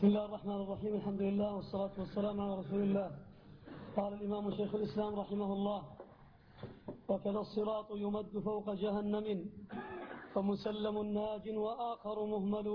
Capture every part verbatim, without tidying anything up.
بسم الله الرحمن الرحيم. الحمد لله والصلاة والسلام على رسول الله. قال الإمام شيخ الإسلام رحمه الله: وكذا الصراط يمد فوق جهنم فمسلم ناج وآخر مهمل،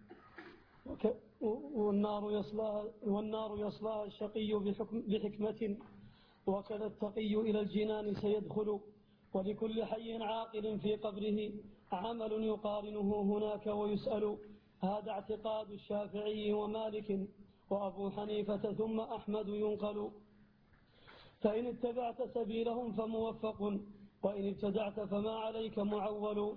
والنار يصلاها, والنار يصلاها الشقي بحكمة، وكذا التقي إلى الجنان سيدخل، ولكل حي عاقل في قبره عمل يقارنه هناك ويسأل. هذا اعتقاد الشافعي ومالك وأبو حنيفة ثم أحمد ينقل. فإن اتبعت سبيلهم فموفق، وإن ابتدعت فما عليك معول.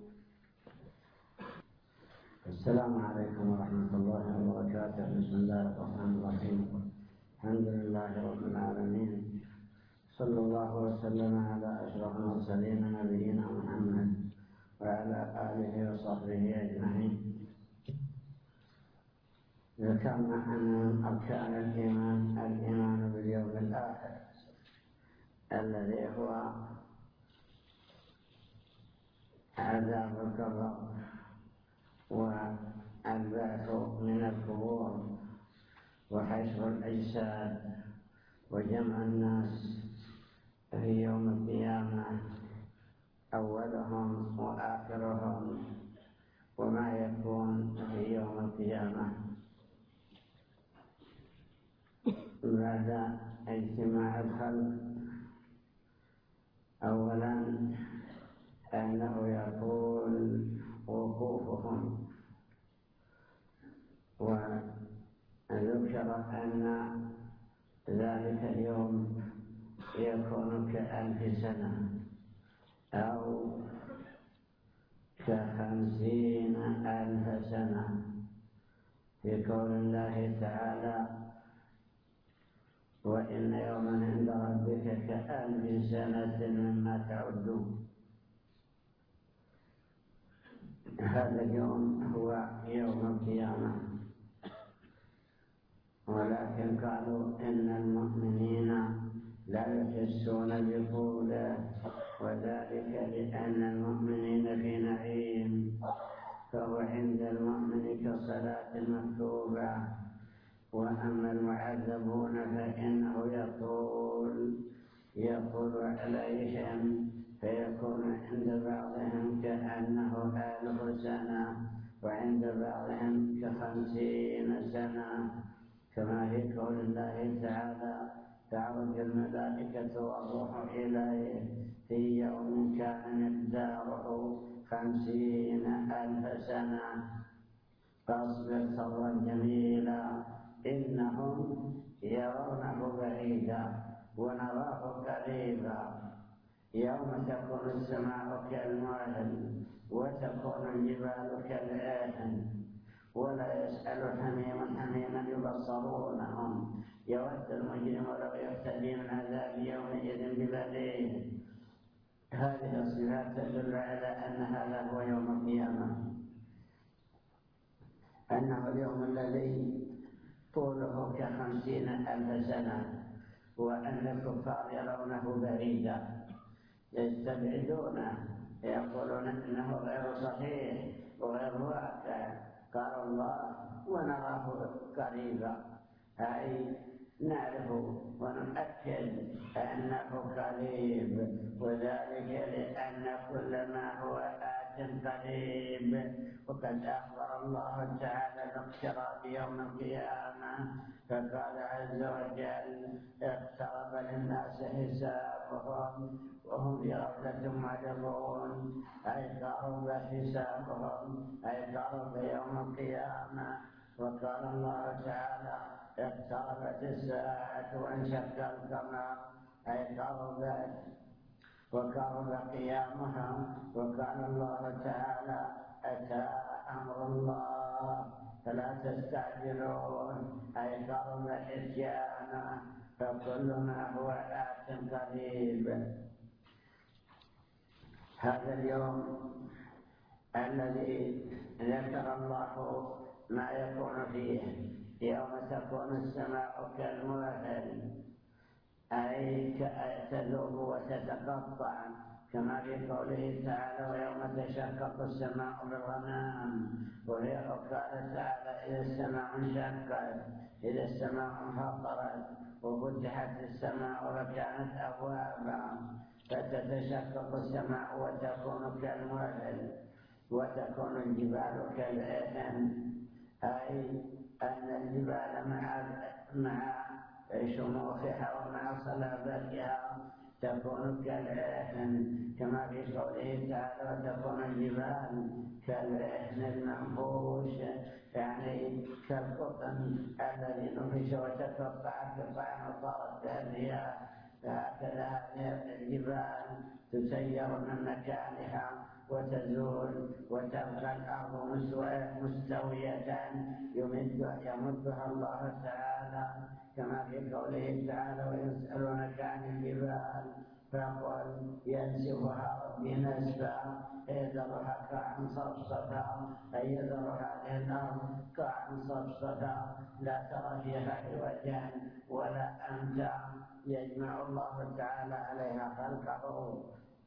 السلام عليكم ورحمة الله وبركاته. بسم الله الرحمن الرحيم. الحمد لله رب العالمين، صلى الله وسلم على أشرف المرسلين نبينا محمد وعلى آله وصحبه أجمعين. ذكرنا أن من أركان الإيمان الإيمان باليوم الآخر الذي هو عذاب القبر والبعث من القبور وحشر الأجساد وجمع الناس في يوم القيامة، أولهم وآخرهم، وما يكون في يوم القيامة بعد اجتماع الخلق. أولا أنه يقول وقوفهم، وذكر أن ذلك اليوم يكون كألف سنة أو كخمسين ألف سنة، في قول الله تعالى: وإن يوما عند ربك كألف سنة مما تعدون. هذا اليوم هو يوم القيامة، ولكن قالوا إن المؤمنين لا يحسون بطوله، وذلك لأن المؤمنين في نعيم، فهو عند المؤمن كصلاة مكتوبة، وأما المعذبون فإنه يطول يطول عليهم، فيكون عند بعضهم كأنه ألف سنة، وعند بعضهم كخمسين سنة، كما في قول الله تعالى: تعرج الملائكة والروح إليه في يوم كان مقداره خمسين ألف سنة فاصبر صبرا جميلا إنهم يرونه بعيدا ونراه قريبا. يوم تكون السماء كالمهل وتكون الجبال كالعهن ولا يسأل حميم حميما يبصرونهم يود المجرم لو يفتدي من عذاب يومئذ ببنيه. هذه الصفات تدل على أن هذا هو يوم القيامة، أنه اليوم الذي طوله كخمسين ألف سنة، وأن الكفار يرونه بعيدا يستبعدونه، يقولون إنه غير صحيح وغير واقع. قال الله: ونراه قريبا، أي نعرف ونؤكد أنه قريب، وذلك لأن كل ما هو آت قريب. وقد أخبر الله تعالى باقتراب يوم القيامة، فقال عز وجل: اقترب للناس حسابهم وهم في غفلة معرضون، أي قرب حسابهم، أي قرب يوم القيامة. وقال الله تعالى: اقتربت الساعة وانشق القمر، أي قربت وقرب قيامها. وقال الله تعالى: أتى أمر الله فلا تستعجلون، أي قرب إتيانه، فكل ما هو آت قريب. هذا اليوم الذي ذكر الله ما يكون فيه، يوم تكون السماء كالمهل، أي تذوب وتتقطع كما في قوله تعالى ويوم تشقق السماء بالغمام. وقال تعالى إذا السماء انشقت إذا السماء انفطرت وفتحت السماء وكانت أبوابا فتتشقق السماء وتكون كالمهل وتكون الجبال كالعهن، أي أن الجبال مع مع شموخها ومع صلابتها تكون كالعهن، كما في قوله تعالى وتكون الجبال كالعهن المنفوش، يعني كالقطن الذي نفش وتقطع قطعا وصارت كالرياح. فهكذا هذه الجبال تسير من مكانها وتزول وتبقى الأرض مستوية يمدها الله تعالى، كما في قوله تعالى ويسألونك عن الجبال فقل ينسفها ربي نسفا فيذرها قاعا صفصفا، أي يذر هذه الأرض قاعا صفصفا لا ترى فيها عوجا ولا أمتا، يجمع الله تعالى عليها خلقه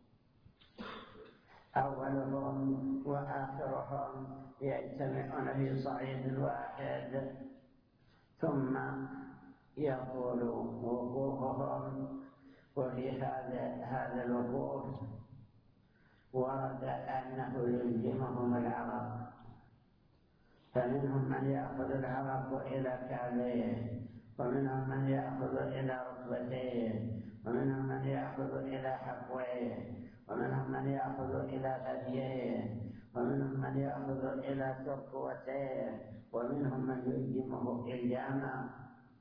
أولهم وآخرهم يجتمعون في صعيد واحد، ثم يطول وقوفهم. وفي هذا هذا الوقوف ورد أنه يلزمهم العرق، فمنهم من يأخذ العرق إلى كعبيه، ومنهم من يأخذ إلى ركبتيه، ومنهم من يأخذ إلى حقويه، ومنهم من يأخذ إلى ثدييه، ومنهم من يأخذ إلى ترقوتيه، ومنهم من يلزمه إلزاما.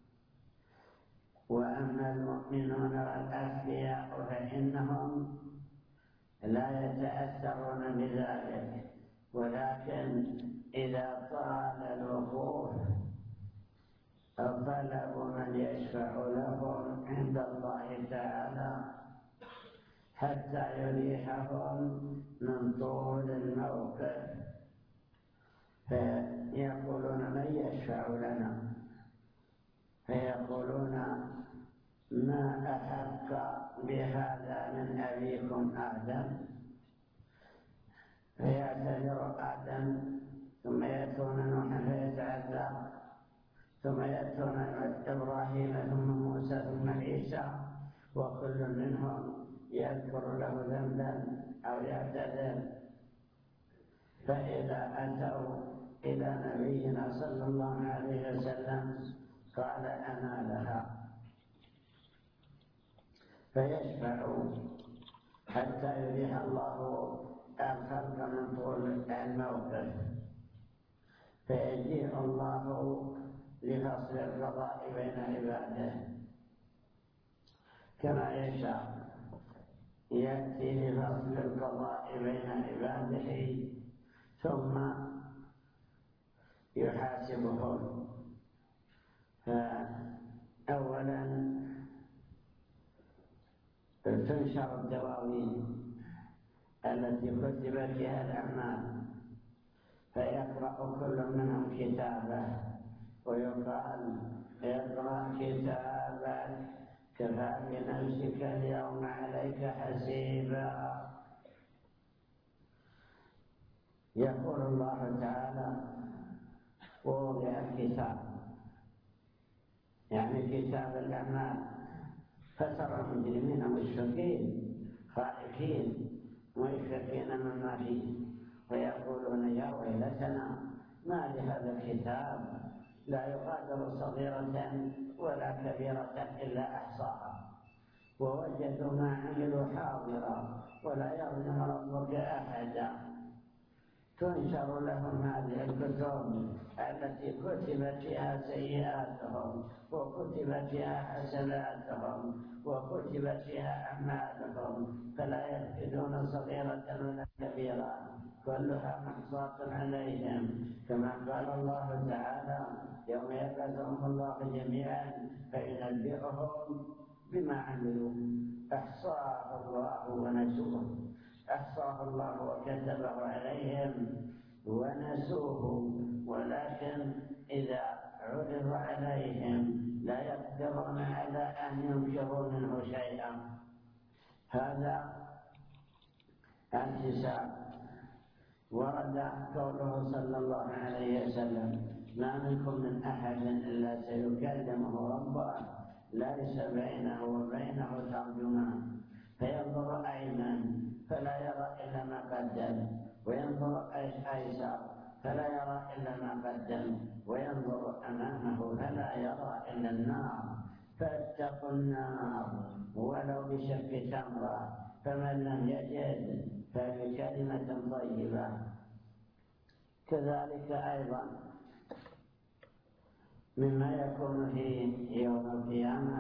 وأما المؤمنون والأسقياء فإنهم لا يتأثرون بذلك، ولكن إذا طال الوقوف طلبوا من يشفع لهم عند الله تعالى حتى يريحهم من طول الموقف، فيقولون من يشفع لنا، فيقولون ما أحق بهذا من أبيكم آدم، فيعتذر آدم، ثم يأتون نوحا فيتعذر، ثم يأتون إبراهيم ثم موسى ثم عيسى، وكل منهم يذكر له ذنبا أو يعتذر. فإذا أتوا إلى نبينا صلى الله عليه وسلم قال أنا لها، فيشفع حتى يريح الله الخلق من طول الموقف، فيجيء الله لفصل القضاء بين عباده كما يشاء، يأتي لفصل القضاء بين عباده ثم يحاسبهم. فأولا تنشر الدواوين التي كتب فيها الأعمال، فيقرأ كل منهم كتابه ويقال اقرأ كتابك كفى بنفسك اليوم عليك حسيبا. يقول الله تعالى ووضع الكتاب، يعني كتاب الأعمال، فترى المجرمين مشفقين خائفين مشفقين مما فيه، ويقولون يا ويلتنا ما لهذا الكتاب لا يغادر صغيرة ولا كبيرة إلا أحصاها ووجدوا ما عملوا حاضرا ولا يظلم ربك أحدا. تنشر لهم هذه الكتب التي كتبت فيها سيئاتهم وكتبت فيها حسناتهم وكتبت فيها أعمالهم، فلا يفقدون صغيرة ولا كبيرة، كلها محصاة عليهم، كما قال الله تعالى يوم يبعثهم الله جميعا فينبئهم بما عملوا أحصاه الله ونسوه، أحصاه الله وكتبه عليهم ونسوه، ولكن إذا عرض عليهم لا يقدرون على أن ينكروا منه شيئا. هذا الحساب. ورد قوله صلى الله عليه وسلم: ما منكم من أحد إلا سيكلمه ربه ليس بينه وبينه ترجمان، فينظر أيمن فلا يرى إلا ما قدم، وينظر أيسر فلا يرى إلا ما قدم، وينظر أمامه فلا يرى إلا النار، فاتقوا النار ولو بشق تمرة، فمن لم يجد فبكلمة طيبة. كذلك أيضا مما يكون في يوم القيامة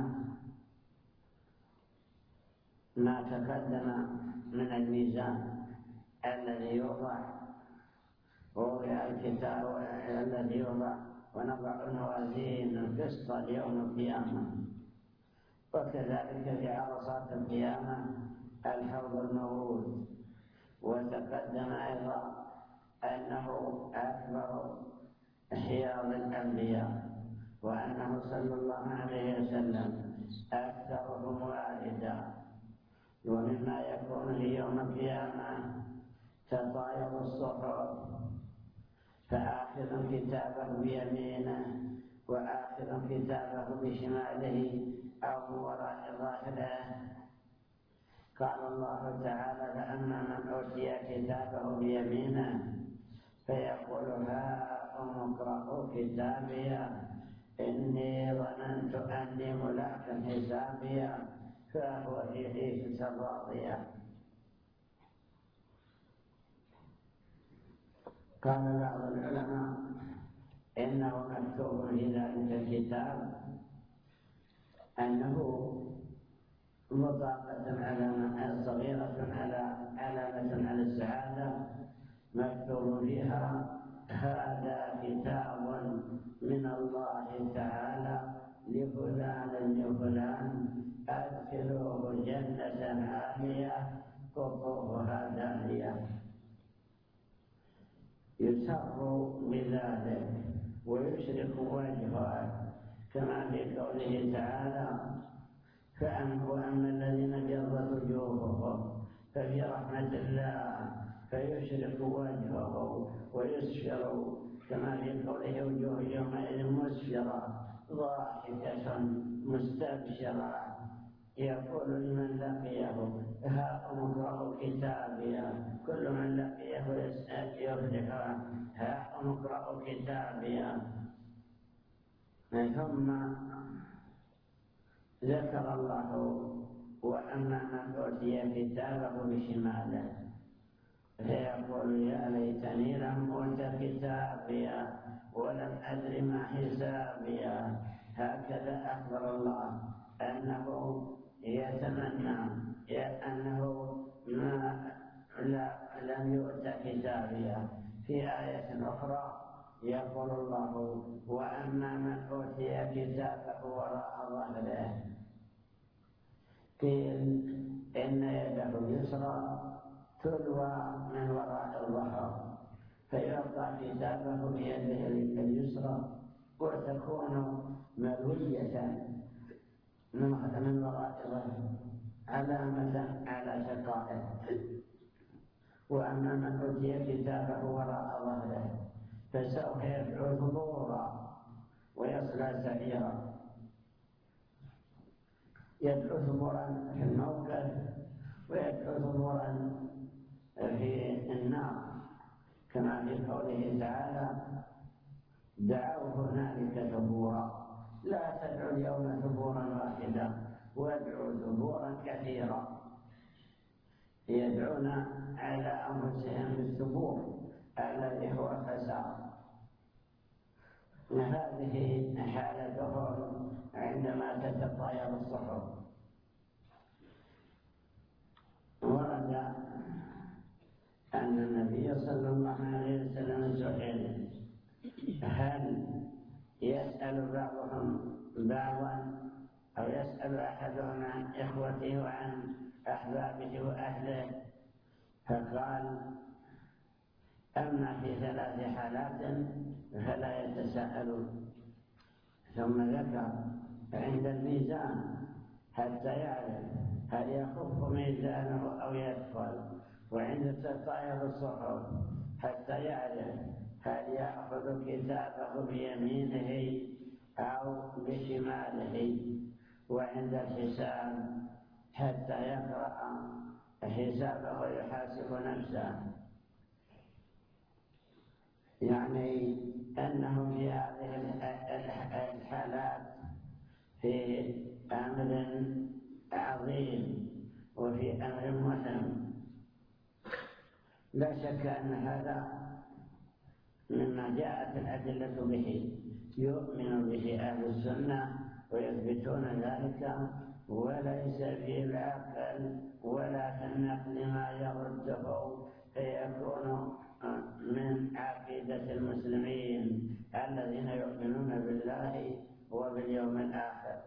ما تقدم من الميزان الذي يوضع، وهو الكتاب الذي يوضع، ونضع الموازين القسط ليوم القيامة. وكذلك في عرصات القيامة الحوض المورود. وتقدم أيضا أنه أكبر حياض الأنبياء، وأنه صلى الله عليه وسلم أكثرهم واردا. ومما يكون في يوم القيامة تطاير الصحف، فآخذ كتابه بيمينه وآخذ كتابه بشماله أو وراء ظهره. قال الله تعالى: فأما من أوتي كتابه بيمينه فيقول: هاؤم اقرءوا كتابي إني ظننت أني ملاق حسابي فهو في عيشة راضية. قال بعض العلماء: إنه مكتوب في ذلك الكتاب أنه بطاقة صغيرة على علامة على السعادة مكتوب فيها: هذا كتاب من الله تعالى لفلان لفلان أدخلوه جنة عالية قطوفها دانية. يسر بذلك ويشرق وجهه، كما في قوله تعالى: وأما الذين ابيضت وجوههم ففي رحمة الله فيشرق وجهه ويسفر، كما في قوله: وجوه يومئذ مسفرة ضاحكة مستبشرة. يقول لمن لقيه: هاؤم اقرءوا كتابي. كل من لقيه يسأل يفرح: هاؤم اقرءوا كتابي. ثم ذكر الله: وأما من أوتي كتابه بشماله فيقول: يا ليتني لم أوت كتابي ولم أدر ما حسابي. هكذا أخبر الله أنه يتمنى أنه ما لم يؤت كتابيه. في آية أخرى يقول الله: وأما من أوتي كتابه وراء ظهره قيل إن يده اليسرى تلوى من وراء الظهر، فيعطى كتابه بيده اليسرى وتكون ملوية من وراء ظهره علامة على شقائه. وأما من أوتي كتابه وراء ظهره فسوف يدعو ثبورا ويصلى سعيرا. يدعو ثبورا في الموقف ويدعو ثبورا في النار، كما في قوله تعالى: دعوا هنالك ثبورا. لا تدعوا اليوم ثبورا واحدا وادعوا ثبورا كثيرا. يدعون على أنفسهم بالثبور الذي هو الخسار. هذه حالتهم عندما تتطاير الصحف. ورد أن النبي صلى الله عليه وسلم سئل: هل يسأل بعضهم بعضا أو يسأل أحدهم عن إخوته وعن أحبابه وأهله؟ فقال: أما في ثلاث حالات فلا يتساءلون. ثم ذكر عند الميزان حتى يعرف هل يخف ميزانه أو يدخل، وعند تطاير الصحف حتى يعرف هل يأخذ كتابه بيمينه أو بشماله، وعند الحساب حتى يقرأ حسابه ويحاسب نفسه. يعني أنه في هذه الحالات في أمر عظيم وفي أمر مهم. لا شك أن هذا مما جاءت الأدلة به، يؤمن به أهل السنة ويثبتون ذلك، وليس في العقل ولا في النقل ما يرده فيكون من عقيدة المسلمين الذين يؤمنون بالله وباليوم الآخر.